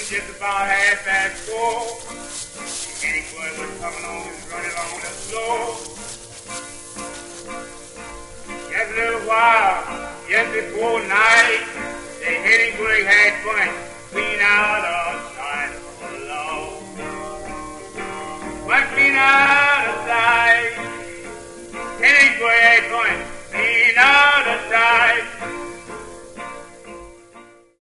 just about half past 4. The Henning boy was coming on, running along the floor. Just a little while, just before night, the Henning boy had fun clean out